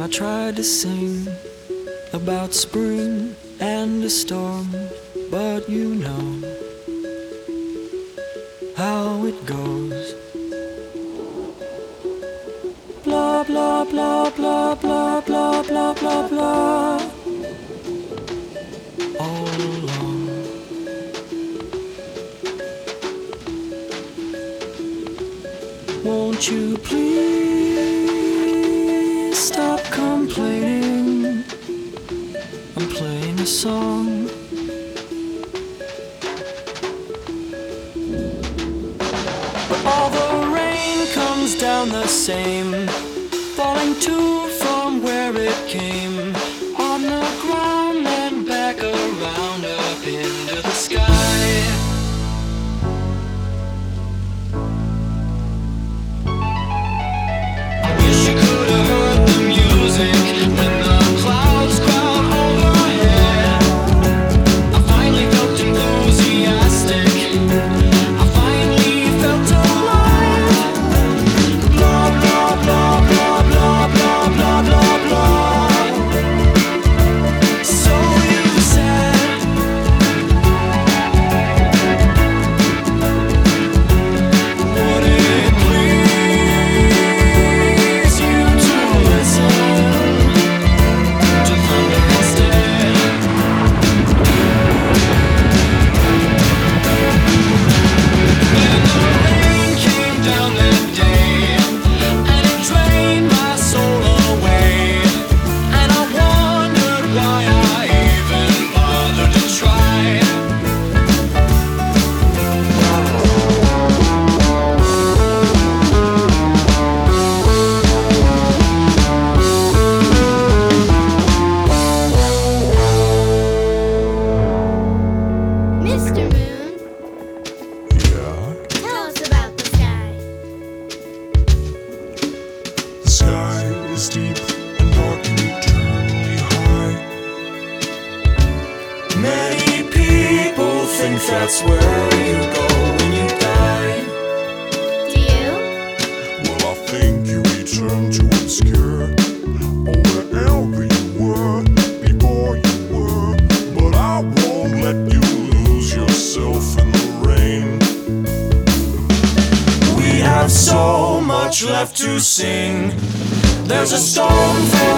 I tried to sing about spring and a storm, but you know how it goes. Blah blah blah blah blah blah blah blah blah. All alone. Won't you please stop complaining? I'm playing a song. But all the rain comes down the same, falling to from where it came, on the ground and back around up into the sky. I wish you could have heard the music when the clouds crowd overhead. I finally felt enthusiastic. I finally felt alive. Blah blah blah blah blah blah blah blah blah. So you said, would it please you to listen to thunder instead? When the rain came down that day, and it drained my soul away, and I wondered why I even bothered to try. Mr. Moon, Yeah, tell us about the sky. the sky is deep and dark and eternally high. Many people think that's where you go when you die. Do you? Well, I think you return to obscure, or wherever you were before you were. But I won't let you lose yourself in the rain. We have so much left to sing. There's a storm for